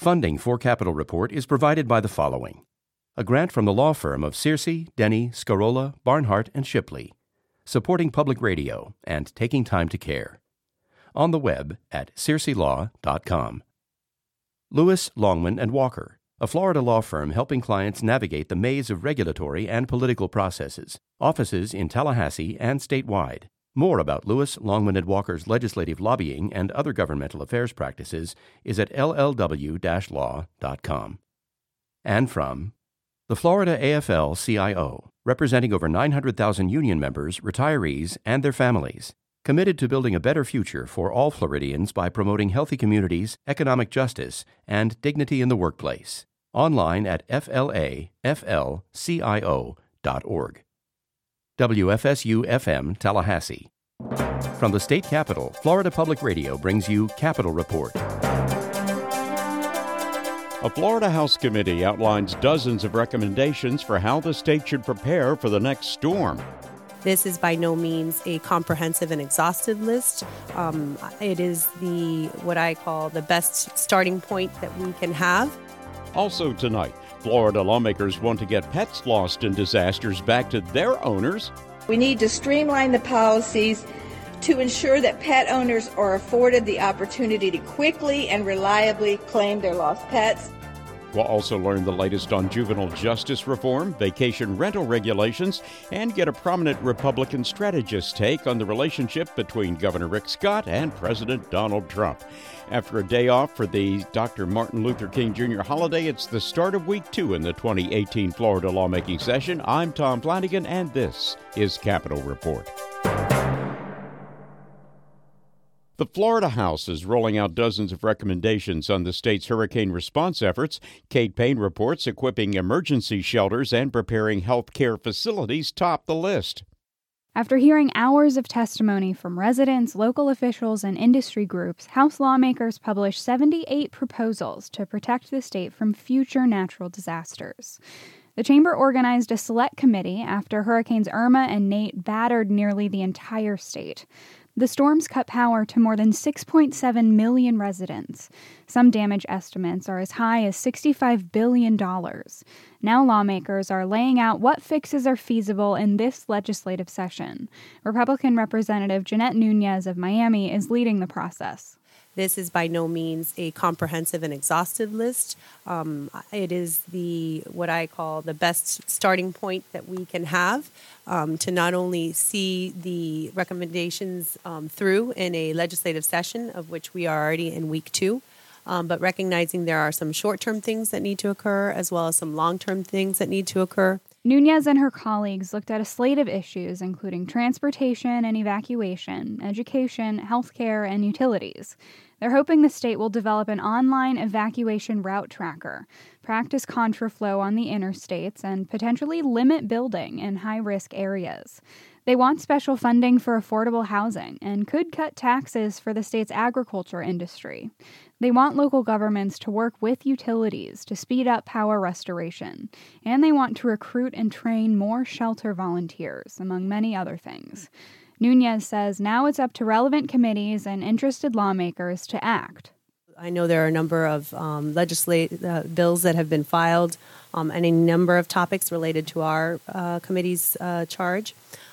Funding for Capitol Report is provided by the following. A grant from the law firm of Searcy, Denny, Scarola, Barnhart, and Shipley, supporting public radio and taking time to care. On the web at searcylaw.com. Lewis, Longman & Walker, a Florida law firm helping clients navigate the maze of regulatory and political processes. Offices in Tallahassee and statewide. More about Lewis, Longman & Walker's legislative lobbying and other governmental affairs practices is at llw-law.com. And from the Florida AFL-CIO, representing over 900,000 union members, retirees, and their families, committed to building a better future for all Floridians by promoting healthy communities, economic justice, and dignity in the workplace. Online at flaflcio.org. WFSU-FM Tallahassee. From the state capitol, Florida Public Radio brings you Capitol Report. A Florida House committee outlines dozens of recommendations for how the state should prepare for the next storm. This is by no means a comprehensive and exhaustive list. It is what I call the best starting point that we can have. Also tonight, Florida lawmakers want to get pets lost in disasters back to their owners. We need to streamline the policies to ensure that pet owners are afforded the opportunity to quickly and reliably claim their lost pets. We'll also learn the latest on juvenile justice reform, vacation rental regulations, and get a prominent Republican strategist's take on the relationship between Governor Rick Scott and President Donald Trump. After a day off for the Dr. Martin Luther King Jr. holiday, it's the start of week 2 in the 2018 Florida lawmaking session. I'm Tom Flanagan, and this is Capitol Report. The Florida House is rolling out dozens of recommendations on the state's hurricane response efforts. Kate Payne reports equipping emergency shelters and preparing health care facilities top the list. After hearing hours of testimony from residents, local officials, and industry groups, House lawmakers published 78 proposals to protect the state from future natural disasters. The chamber organized a select committee after Hurricanes Irma and Nate battered nearly the entire state. The storms cut power to more than 6.7 million residents. Some damage estimates are as high as $65 billion. Now lawmakers are laying out what fixes are feasible in this legislative session. Republican Representative Jeanette Nunez of Miami is leading the process. This is by no means a comprehensive and exhaustive list. It is what I call the best starting point that we can have to not only see the recommendations through in a legislative session, of which we are already in week 2, but recognizing there are some short-term things that need to occur as well as some long-term things that need to occur. Nunez and her colleagues looked at a slate of issues, including transportation and evacuation, education, healthcare, and utilities. They're hoping the state will develop an online evacuation route tracker, practice contraflow on the interstates, and potentially limit building in high-risk areas. They want special funding for affordable housing and could cut taxes for the state's agriculture industry. They want local governments to work with utilities to speed up power restoration, and they want to recruit and train more shelter volunteers, among many other things. Nunez says now it's up to relevant committees and interested lawmakers to act. I know there are a number of legislative bills that have been filed and a number of topics related to our committee's charge.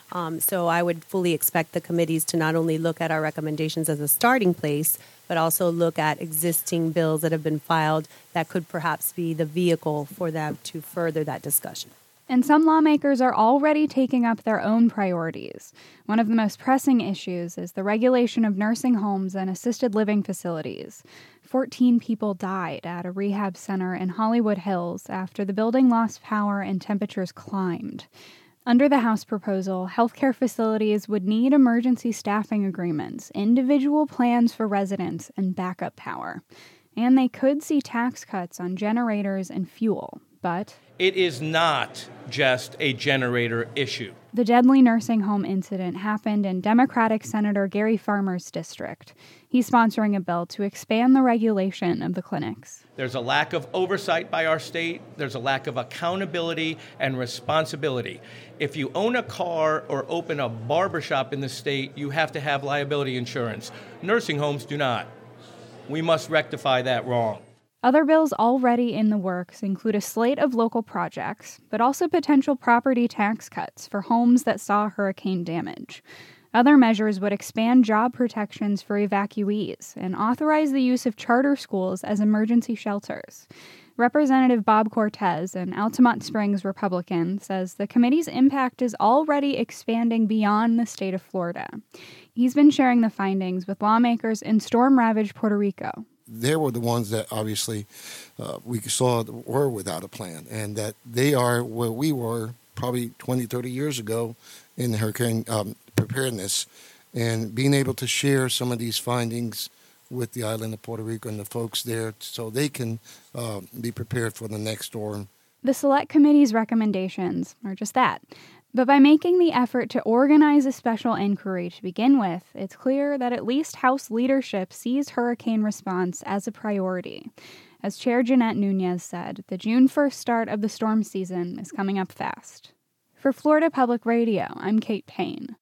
So I would fully expect the committees to not only look at our recommendations as a starting place, but also look at existing bills that have been filed that could perhaps be the vehicle for them to further that discussion. And some lawmakers are already taking up their own priorities. One of the most pressing issues is the regulation of nursing homes and assisted living facilities. 14 people died at a rehab center in Hollywood Hills after the building lost power and temperatures climbed. Under the House proposal, healthcare facilities would need emergency staffing agreements, individual plans for residents, and backup power. And they could see tax cuts on generators and fuel, but it is not just a generator issue. The deadly nursing home incident happened in Democratic Senator Gary Farmer's district. He's sponsoring a bill to expand the regulation of the clinics. There's a lack of oversight by our state. There's a lack of accountability and responsibility. If you own a car or open a barbershop in the state, you have to have liability insurance. Nursing homes do not. We must rectify that wrong. Other bills already in the works include a slate of local projects, but also potential property tax cuts for homes that saw hurricane damage. Other measures would expand job protections for evacuees and authorize the use of charter schools as emergency shelters. Representative Bob Cortez, an Altamont Springs Republican, says the committee's impact is already expanding beyond the state of Florida. He's been sharing the findings with lawmakers in storm-ravaged Puerto Rico. They were the ones that obviously we saw were without a plan, and that they are where we were probably 20, 30 years ago in hurricane preparedness, and being able to share some of these findings with the island of Puerto Rico and the folks there so they can be prepared for the next storm. The Select Committee's recommendations are just that. But by making the effort to organize a special inquiry to begin with, it's clear that at least House leadership sees hurricane response as a priority. As Chair Jeanette Nunez said, the June 1st start of the storm season is coming up fast. For Florida Public Radio, I'm Kate Payne.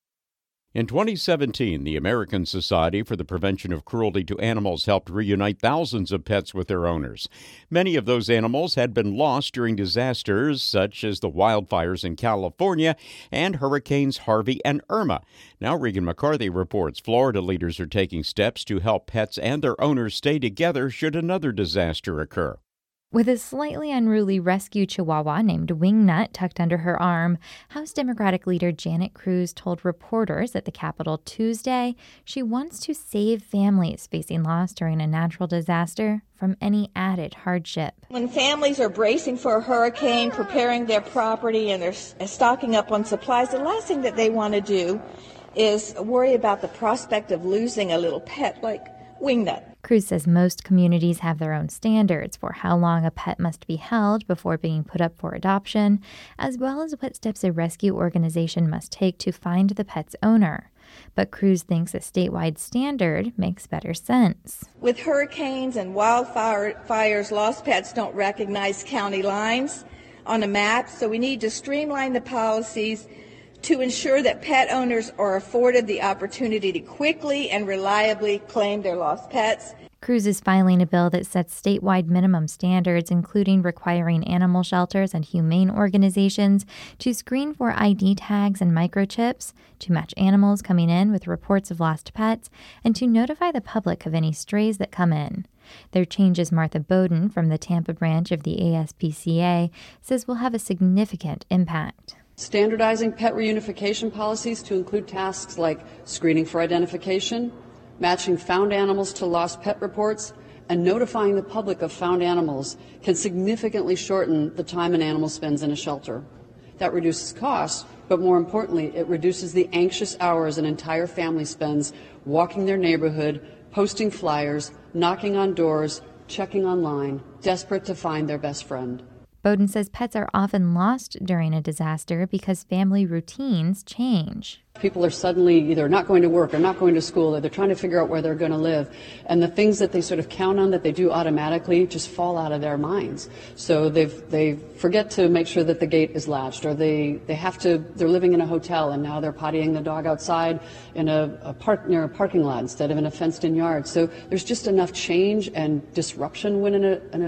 In 2017, the American Society for the Prevention of Cruelty to Animals helped reunite thousands of pets with their owners. Many of those animals had been lost during disasters such as the wildfires in California and Hurricanes Harvey and Irma. Now Regan McCarthy reports Florida leaders are taking steps to help pets and their owners stay together should another disaster occur. With a slightly unruly rescue chihuahua named Wingnut tucked under her arm, House Democratic leader Janet Cruz told reporters at the Capitol Tuesday she wants to save families facing loss during a natural disaster from any added hardship. When families are bracing for a hurricane, preparing their property, and they're stocking up on supplies, the last thing that they want to do is worry about the prospect of losing a little pet like Wingnut. Cruz says most communities have their own standards for how long a pet must be held before being put up for adoption, as well as what steps a rescue organization must take to find the pet's owner. But Cruz thinks a statewide standard makes better sense. With hurricanes and wildfires, lost pets don't recognize county lines on a map, so we need to streamline the policies to ensure that pet owners are afforded the opportunity to quickly and reliably claim their lost pets. Cruz is filing a bill that sets statewide minimum standards, including requiring animal shelters and humane organizations to screen for ID tags and microchips, to match animals coming in with reports of lost pets, and to notify the public of any strays that come in. Their changes Martha Bowden from the Tampa branch of the ASPCA says will have a significant impact. Standardizing pet reunification policies to include tasks like screening for identification, matching found animals to lost pet reports, and notifying the public of found animals can significantly shorten the time an animal spends in a shelter. That reduces costs, but more importantly, it reduces the anxious hours an entire family spends walking their neighborhood, posting flyers, knocking on doors, checking online, desperate to find their best friend. Bowden says pets are often lost during a disaster because family routines change. People are suddenly either not going to work or not going to school, or they're trying to figure out where they're going to live. And the things that they sort of count on that they do automatically just fall out of their minds. So they forget to make sure that the gate is latched, or they're living in a hotel and now they're pottying the dog outside in a park near a parking lot instead of in a fenced-in yard. So there's just enough change and disruption when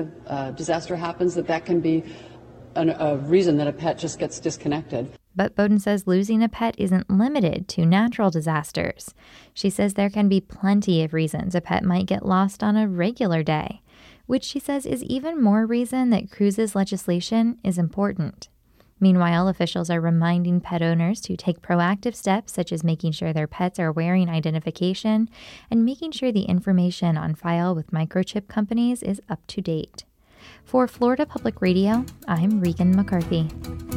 a disaster happens that can be a reason that a pet just gets disconnected. But Bowden says losing a pet isn't limited to natural disasters. She says there can be plenty of reasons a pet might get lost on a regular day, which she says is even more reason that Cruz's legislation is important. Meanwhile, officials are reminding pet owners to take proactive steps such as making sure their pets are wearing identification and making sure the information on file with microchip companies is up to date. For Florida Public Radio, I'm Regan McCarthy.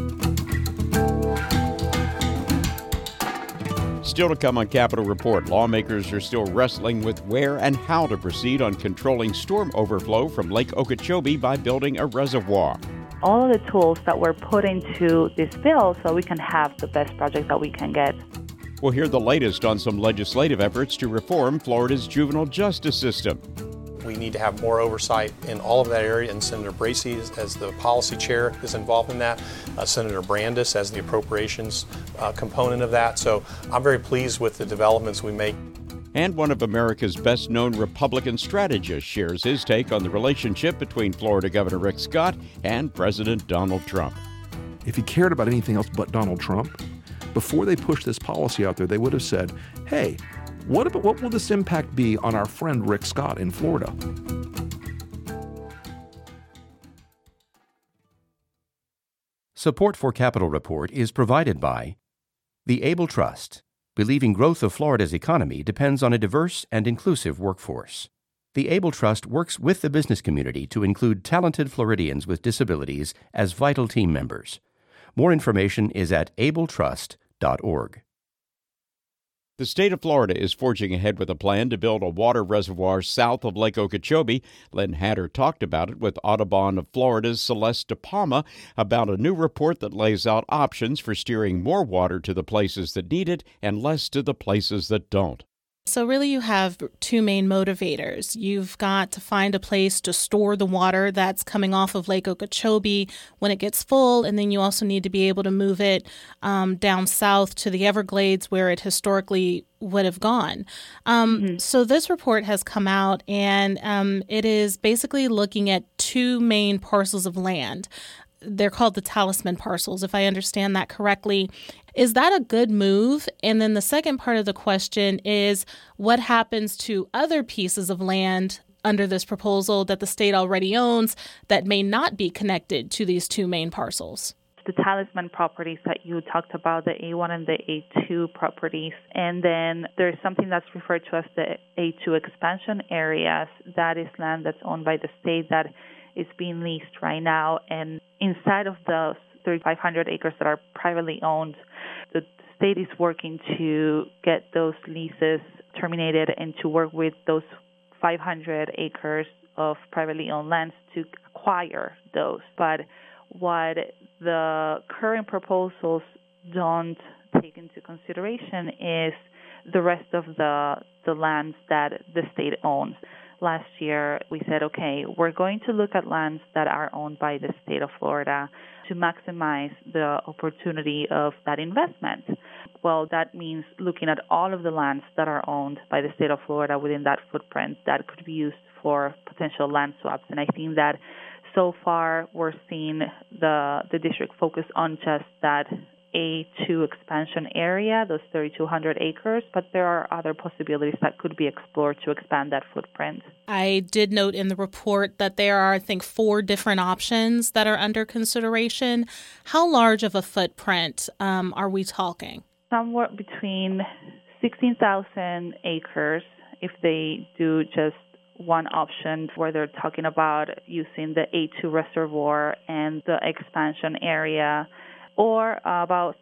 Still to come on Capitol Report, lawmakers are still wrestling with where and how to proceed on controlling storm overflow from Lake Okeechobee by building a reservoir. All of the tools that we're putting to this bill so we can have the best project that we can get. We'll hear the latest on some legislative efforts to reform Florida's juvenile justice system. We need to have more oversight in all of that area, and Senator Bracey, as the policy chair, is involved in that. Senator Brandis as the appropriations component of that. So I'm very pleased with the developments we make. And one of America's best-known Republican strategists shares his take on the relationship between Florida Governor Rick Scott and President Donald Trump. If he cared about anything else but Donald Trump, before they pushed this policy out there, they would have said, hey, what will this impact be on our friend Rick Scott in Florida? Support for Capitol Report is provided by the Able Trust, believing growth of Florida's economy depends on a diverse and inclusive workforce. The Able Trust works with the business community to include talented Floridians with disabilities as vital team members. More information is at abletrust.org. The state of Florida is forging ahead with a plan to build a water reservoir south of Lake Okeechobee. Len Hatter talked about it with Audubon of Florida's Celeste De Palma about a new report that lays out options for steering more water to the places that need it and less to the places that don't. So really you have two main motivators. You've got to find a place to store the water that's coming off of Lake Okeechobee when it gets full, and then you also need to be able to move it down south to the Everglades where it historically would have gone. So this report has come out, and it is basically looking at two main parcels of land. They're called the Talisman parcels, if I understand that correctly. Is that a good move? And then the second part of the question is, what happens to other pieces of land under this proposal that the state already owns that may not be connected to these two main parcels? The Talisman properties that you talked about, the A1 and the A2 properties. And then there's something that's referred to as the A2 expansion areas. That is land that's owned by the state that is being leased right now. And inside of those 3,500 acres that are privately owned, the state is working to get those leases terminated and to work with those 500 acres of privately owned lands to acquire those. But what the current proposals don't take into consideration is the rest of the lands that the state owns. Last year, we said, okay, we're going to look at lands that are owned by the state of Florida to maximize the opportunity of that investment. Well, that means looking at all of the lands that are owned by the state of Florida within that footprint that could be used for potential land swaps. And I think that so far we're seeing the district focus on just that A2 expansion area, those 3,200 acres, but there are other possibilities that could be explored to expand that footprint. I did note in the report that there are, I think, 4 different options that are under consideration. How large of a footprint are we talking? Somewhere between 16,000 acres if they do just one option where they're talking about using the A2 reservoir and the expansion area, or about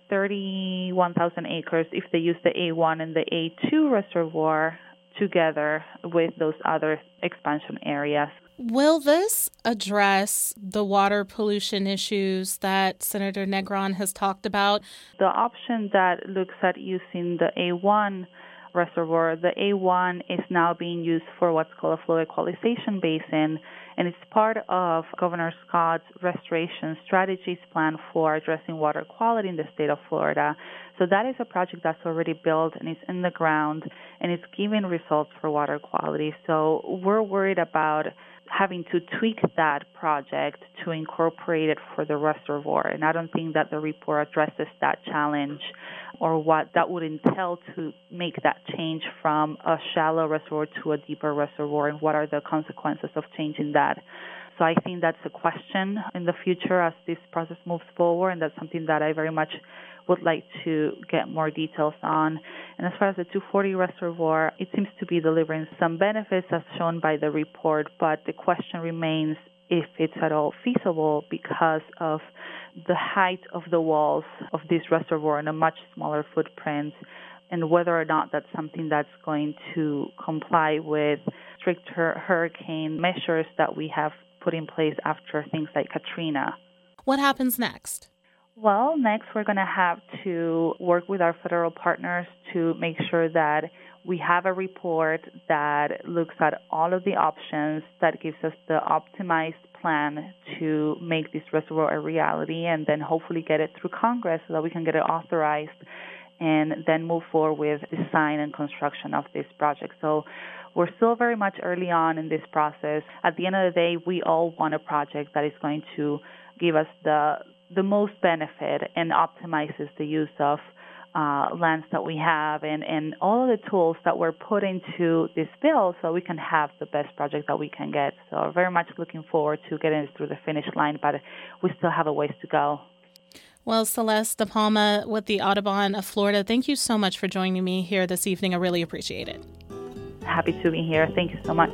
31,000 acres if they use the A1 and the A2 reservoir together with those other expansion areas. Will this address the water pollution issues that Senator Negron has talked about? The option that looks at using the A1 reservoir, the A1 is now being used for what's called a flow equalization basin, and it's part of Governor Scott's restoration strategies plan for addressing water quality in the state of Florida. So that is a project that's already built and it's in the ground and it's giving results for water quality. So we're worried about having to tweak that project to incorporate it for the reservoir. And I don't think that the report addresses that challenge or what that would entail to make that change from a shallow reservoir to a deeper reservoir, and what are the consequences of changing that. So I think that's a question in the future as this process moves forward, and that's something that I very much would like to get more details on. And as far as the 240 reservoir, it seems to be delivering some benefits as shown by the report, but the question remains if it's at all feasible because of the height of the walls of this reservoir in a much smaller footprint, and whether or not that's something that's going to comply with stricter hurricane measures that we have put in place after things like Katrina. What happens next? Well, next we're going to have to work with our federal partners to make sure that we have a report that looks at all of the options, that gives us the optimized plan to make this reservoir a reality, and then hopefully get it through Congress so that we can get it authorized and then move forward with design and construction of this project. So we're still very much early on in this process. At the end of the day, we all want a project that is going to give us the most benefit and optimizes the use of lands that we have and all of the tools that we're put into this bill so we can have the best project that we can get. So very much looking forward to getting it through the finish line, but we still have a ways to go. Well, Celeste De Palma with the Audubon of Florida, thank you so much for joining me here this evening. I really appreciate it. Happy to be here. Thank you so much.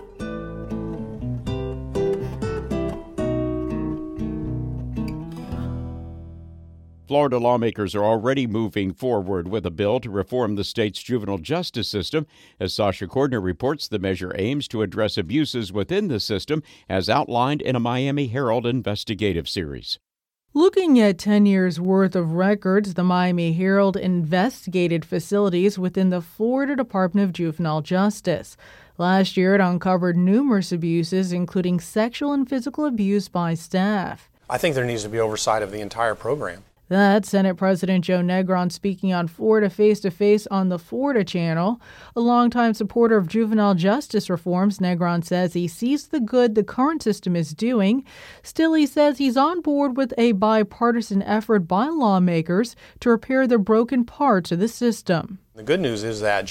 Florida lawmakers are already moving forward with a bill to reform the state's juvenile justice system. As Sasha Cordner reports, the measure aims to address abuses within the system as outlined in a Miami Herald investigative series. Looking at 10 years' worth of records, the Miami Herald investigated facilities within the Florida Department of Juvenile Justice. Last year, it uncovered numerous abuses, including sexual and physical abuse by staff. I think there needs to be oversight of the entire program. That's Senate President Joe Negron speaking on Florida Face-to-Face on the Florida Channel. A longtime supporter of juvenile justice reforms, Negron says he sees the good the current system is doing. Still, he says he's on board with a bipartisan effort by lawmakers to repair the broken parts of the system. The good news is that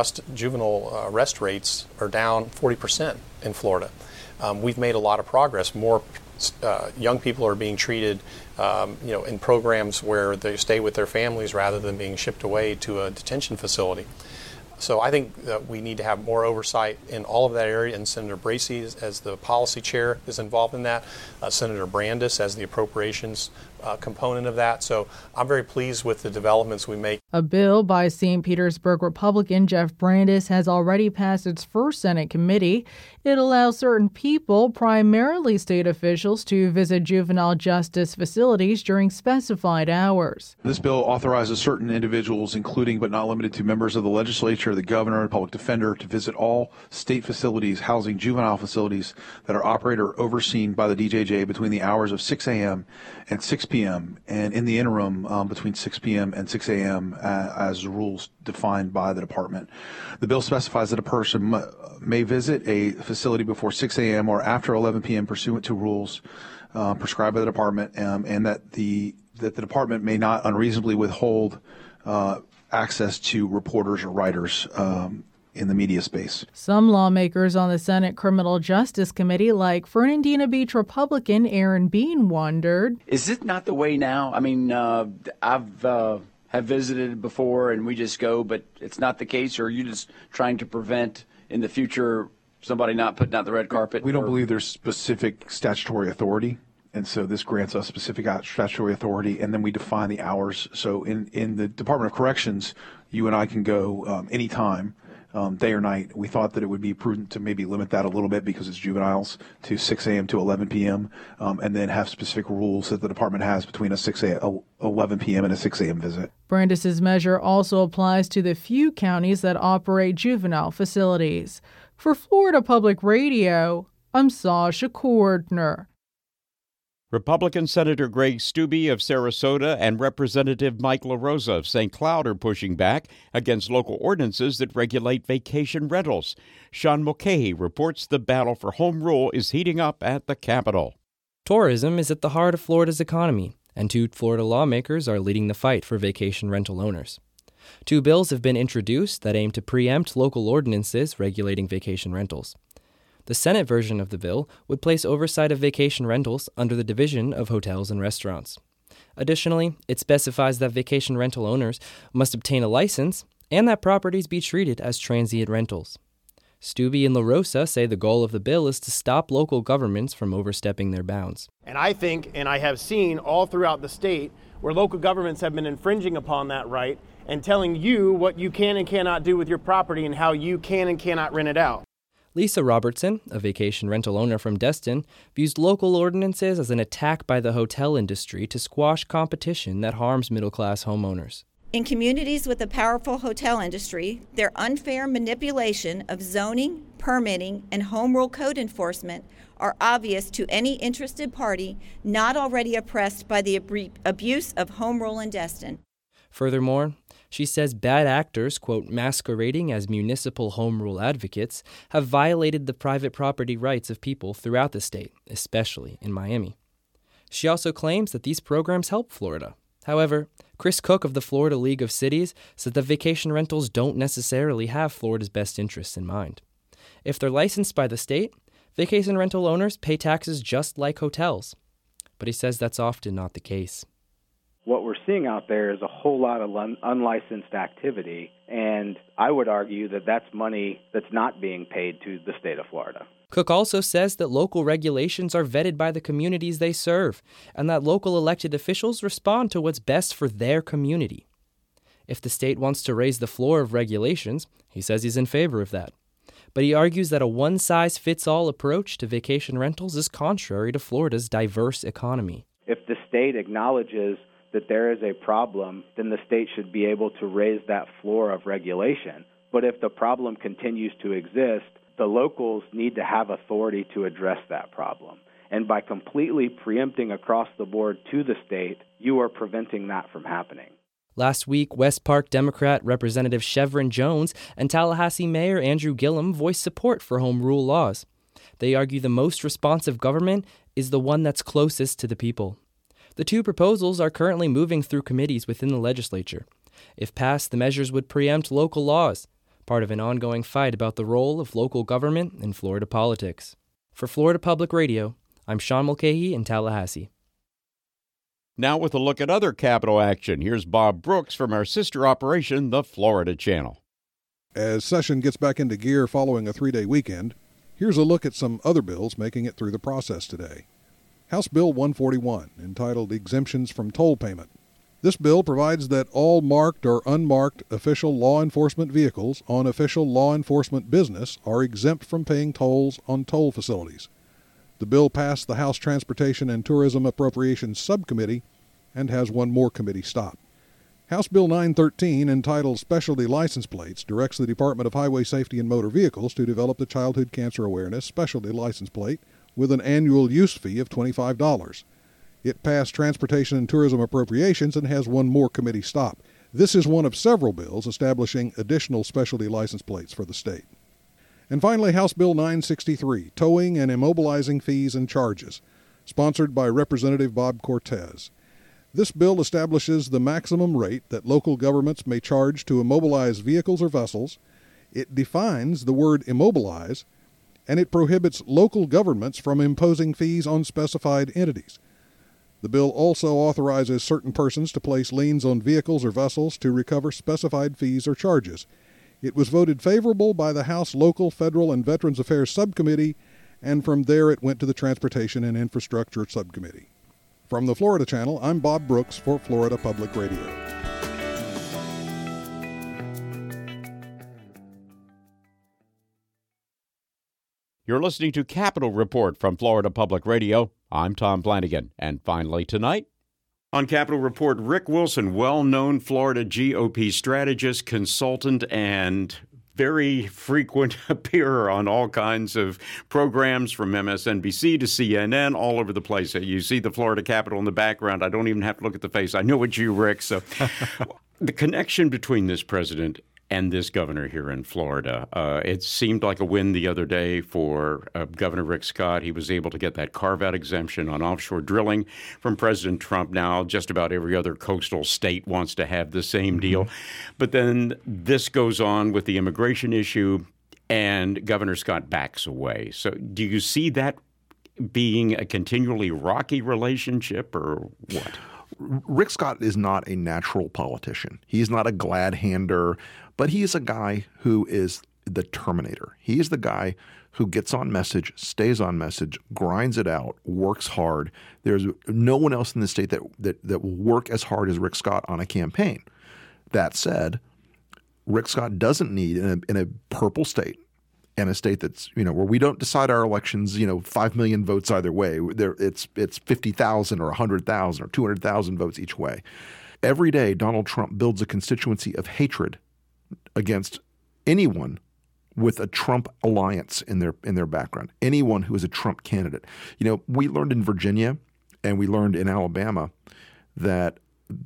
juvenile arrest rates are down 40% in Florida. We've made a lot of progress. More young people are being treated in programs where they stay with their families rather than being shipped away to a detention facility. So I think that we need to have more oversight in all of that area, and Senator Bracey, as the policy chair, is involved in that. Senator Brandis as the appropriations component of that. So I'm very pleased with the developments we make. A bill by St. Petersburg Republican Jeff Brandis has already passed its first Senate committee. It allows certain people, primarily state officials, to visit juvenile justice facilities during specified hours. This bill authorizes certain individuals, including but not limited to members of the legislature, the governor, and public defender, to visit all state facilities housing juvenile facilities that are operated or overseen by the DJJ between the hours of 6 a.m. and 6 p.m. and in the interim between 6 p.m. and 6 a.m. As rules defined by the department. The bill specifies that a person may visit a facility before 6 a.m. or after 11 p.m. pursuant to rules prescribed by the department, and that the department may not unreasonably withhold access to reporters or writers in the media space. Some lawmakers on the Senate Criminal Justice Committee, like Fernandina Beach Republican Aaron Bean, wondered, is it not the way now? I mean, I've have visited before and we just go, but it's not the case, or are you just trying to prevent in the future somebody not putting out the red carpet? We don't believe there's specific statutory authority. And so this grants us specific statutory authority, and then we define the hours. So in the Department of Corrections, you and I can go anytime, day or night. We thought that it would be prudent to maybe limit that a little bit because it's juveniles to 6 a.m. to 11 p.m., and then have specific rules that the department has between a 11 p.m. and a 6 a.m. visit. Brandis's measure also applies to the few counties that operate juvenile facilities. For Florida Public Radio, I'm Sasha Cordner. Republican Senator Greg Steube of Sarasota and Representative Mike LaRosa of St. Cloud are pushing back against local ordinances that regulate vacation rentals. Sean Mulcahy reports the battle for home rule is heating up at the Capitol. Tourism is at the heart of Florida's economy, and 2 Florida lawmakers are leading the fight for vacation rental owners. 2 bills have been introduced that aim to preempt local ordinances regulating vacation rentals. The Senate version of the bill would place oversight of vacation rentals under the Division of Hotels and Restaurants. Additionally, it specifies that vacation rental owners must obtain a license and that properties be treated as transient rentals. Steube and LaRosa say the goal of the bill is to stop local governments from overstepping their bounds. And I think, and I have seen all throughout the state, where local governments have been infringing upon that right and telling you what you can and cannot do with your property and how you can and cannot rent it out. Lisa Robertson, a vacation rental owner from Destin, views local ordinances as an attack by the hotel industry to squash competition that harms middle-class homeowners. In communities with a powerful hotel industry, their unfair manipulation of zoning, permitting, and home rule code enforcement are obvious to any interested party not already oppressed by the abuse of home rule in Destin. Furthermore, she says bad actors, quote, masquerading as municipal home rule advocates, have violated the private property rights of people throughout the state, especially in Miami. She also claims that these programs help Florida. However, Chris Cook of the Florida League of Cities said that vacation rentals don't necessarily have Florida's best interests in mind. If they're licensed by the state, vacation rental owners pay taxes just like hotels. But he says that's often not the case. What we're seeing out there is a whole lot of unlicensed activity, and I would argue that that's money that's not being paid to the state of Florida. Cook also says that local regulations are vetted by the communities they serve, and that local elected officials respond to what's best for their community. If the state wants to raise the floor of regulations, he says he's in favor of that. But he argues that a one-size-fits-all approach to vacation rentals is contrary to Florida's diverse economy. If the state acknowledges that there is a problem, then the state should be able to raise that floor of regulation. But if the problem continues to exist, the locals need to have authority to address that problem. And by completely preempting across the board to the state, you are preventing that from happening. Last week, West Park Democrat Representative Chevron Jones and Tallahassee Mayor Andrew Gillum voiced support for home rule laws. They argue the most responsive government is the one that's closest to the people. The two proposals are currently moving through committees within the legislature. If passed, the measures would preempt local laws, part of an ongoing fight about the role of local government in Florida politics. For Florida Public Radio, I'm Sean Mulcahy in Tallahassee. Now with a look at other Capitol action, here's Bob Brooks from our sister operation, the Florida Channel. As session gets back into gear following a 3-day weekend, here's a look at some other bills making it through the process today. House Bill 141, entitled Exemptions from Toll Payment. This bill provides that all marked or unmarked official law enforcement vehicles on official law enforcement business are exempt from paying tolls on toll facilities. The bill passed the House Transportation and Tourism Appropriations Subcommittee and has one more committee stop. House Bill 913, entitled Specialty License Plates, directs the Department of Highway Safety and Motor Vehicles to develop the Childhood Cancer Awareness Specialty License Plate with an annual use fee of $25. It passed Transportation and Tourism Appropriations and has one more committee stop. This is one of several bills establishing additional specialty license plates for the state. And finally, House Bill 963, Towing and Immobilizing Fees and Charges, sponsored by Representative Bob Cortez. This bill establishes the maximum rate that local governments may charge to immobilize vehicles or vessels. It defines the word immobilize, and it prohibits local governments from imposing fees on specified entities. The bill also authorizes certain persons to place liens on vehicles or vessels to recover specified fees or charges. It was voted favorable by the House Local, Federal, and Veterans Affairs Subcommittee, and from there it went to the Transportation and Infrastructure Subcommittee. From the Florida Channel, I'm Bob Brooks for Florida Public Radio. You're listening to Capitol Report from Florida Public Radio. I'm Tom Flanagan. And finally tonight, on Capitol Report, Rick Wilson, well-known Florida GOP strategist, consultant, and very frequent appearer on all kinds of programs from MSNBC to CNN, all over the place. You see the Florida Capitol in the background. I don't even have to look at the face. I know it's you, Rick. So the connection between this president and this governor here in Florida. It seemed like a win the other day for Governor Rick Scott. He was able to get that carve-out exemption on offshore drilling from President Trump. Now just about every other coastal state wants to have the same deal. But then this goes on with the immigration issue, and Governor Scott backs away. So do you see that being a continually rocky relationship, or what? Rick Scott is not a natural politician. He's not a glad-hander, but he is a guy who is the Terminator. He is the guy who gets on message, stays on message, grinds it out, works hard. There's no one else in the state that will work as hard as Rick Scott on a campaign. That said, Rick Scott doesn't need, in a purple state, and a state that's, where we don't decide our elections, 5 million votes either way. It's 50,000 or 100,000 or 200,000 votes each way. Every day, Donald Trump builds a constituency of hatred against anyone with a Trump alliance in their background, anyone who is a Trump candidate. We learned in Virginia and we learned in Alabama that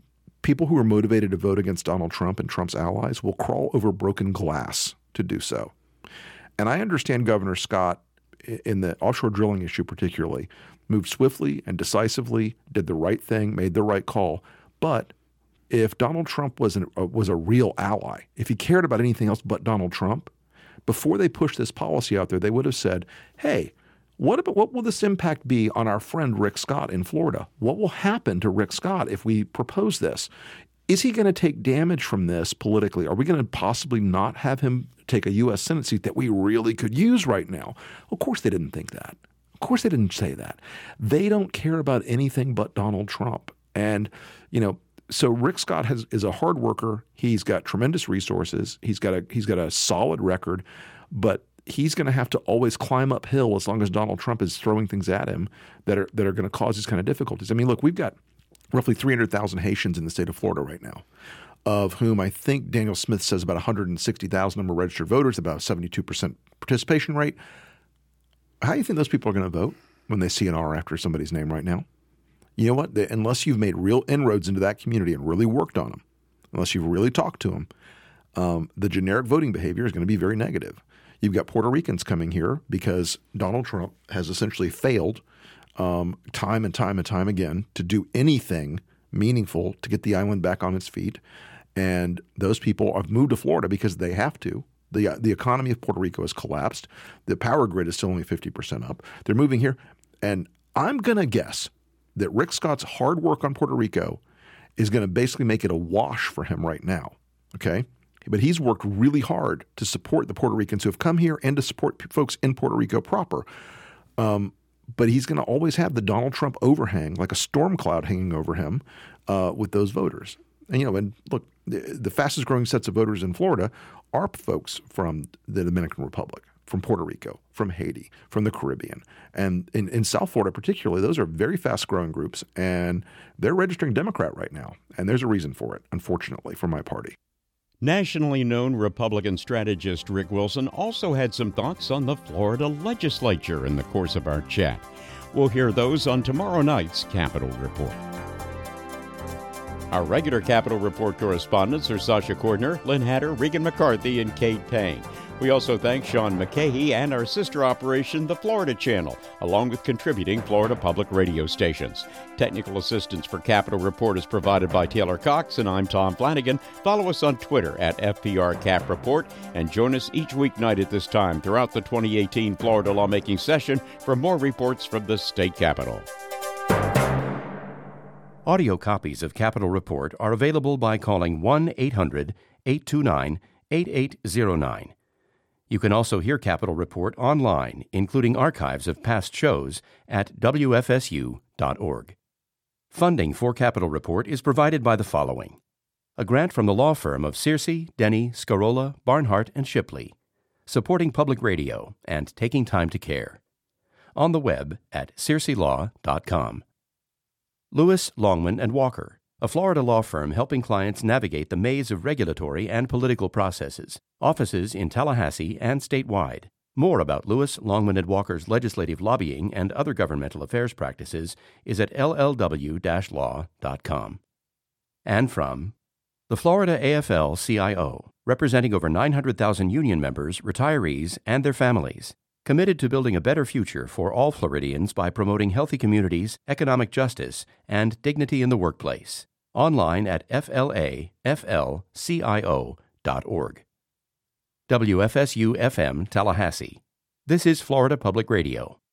people who are motivated to vote against Donald Trump and Trump's allies will crawl over broken glass to do so. And I understand Governor Scott, in the offshore drilling issue particularly, moved swiftly and decisively, did the right thing, made the right call. But if Donald Trump was a real ally, if he cared about anything else but Donald Trump, before they pushed this policy out there, they would have said, hey, what will this impact be on our friend Rick Scott in Florida? What will happen to Rick Scott if we propose this? Is he going to take damage from this politically? Are we going to possibly not have him take a U.S. Senate seat that we really could use right now? Of course they didn't think that. Of course they didn't say that. They don't care about anything but Donald Trump. And, so Rick Scott is a hard worker. He's got tremendous resources. He's got a solid record, but he's going to have to always climb uphill as long as Donald Trump is throwing things at him that are going to cause these kind of difficulties. I mean, look, we've got roughly 300,000 Haitians in the state of Florida right now, of whom I think Daniel Smith says about 160,000 of them are registered voters, about a 72% participation rate. How do you think those people are going to vote when they see an R after somebody's name right now? You know what? Unless you've made real inroads into that community and really worked on them, unless you've really talked to them, the generic voting behavior is going to be very negative. You've got Puerto Ricans coming here because Donald Trump has essentially failed time and time again to do anything meaningful to get the island back on its feet. And those people have moved to Florida because they have to. The economy of Puerto Rico has collapsed. The power grid is still only 50% up. They're moving here. And I'm going to guess that Rick Scott's hard work on Puerto Rico is going to basically make it a wash for him right now, okay? But he's worked really hard to support the Puerto Ricans who have come here and to support folks in Puerto Rico proper. But he's going to always have the Donald Trump overhang, like a storm cloud hanging over him with those voters. And, and look, the fastest growing sets of voters in Florida are folks from the Dominican Republic, from Puerto Rico, from Haiti, from the Caribbean. And in South Florida particularly, those are very fast-growing groups, and they're registering Democrat right now. And there's a reason for it, unfortunately, for my party. Nationally known Republican strategist Rick Wilson also had some thoughts on the Florida legislature in the course of our chat. We'll hear those on tomorrow night's Capitol Report. Our regular Capitol Report correspondents are Sasha Cordner, Lynn Hatter, Regan McCarthy, and Kate Payne. We also thank Sean McCahey and our sister operation, the Florida Channel, along with contributing Florida public radio stations. Technical assistance for Capitol Report is provided by Taylor Cox, and I'm Tom Flanagan. Follow us on Twitter at FPR Cap Report, and join us each weeknight at this time throughout the 2018 Florida lawmaking session for more reports from the state capitol. Audio copies of Capitol Report are available by calling 1-800-829-8809. You can also hear Capitol Report online, including archives of past shows at wfsu.org. Funding for Capitol Report is provided by the following: a grant from the law firm of Searcy, Denny, Scarola, Barnhart, and Shipley, supporting public radio and taking time to care. On the web at searcylaw.com. Lewis, Longman, and Walker, a Florida law firm helping clients navigate the maze of regulatory and political processes. Offices in Tallahassee and statewide. More about Lewis, Longman, and Walker's legislative lobbying and other governmental affairs practices is at llw-law.com. And from the Florida AFL-CIO, representing over 900,000 union members, retirees, and their families, committed to building a better future for all Floridians by promoting healthy communities, economic justice, and dignity in the workplace. Online at flaflcio.org. WFSU-FM Tallahassee. This is Florida Public Radio.